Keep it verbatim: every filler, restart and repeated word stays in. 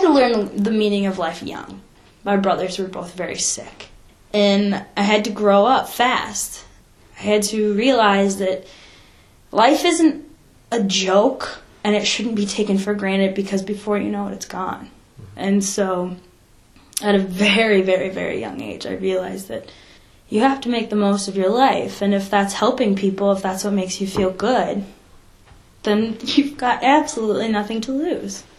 to learn the meaning of life young. My brothers were both very sick. And I had to grow up fast. I had to realize that life isn't a joke, and it shouldn't be taken for granted because before you know it, it's gone. And so at a very, very, very young age, I realized that you have to make the most of your life. And if that's helping people, if that's what makes you feel good, then you've got absolutely nothing to lose.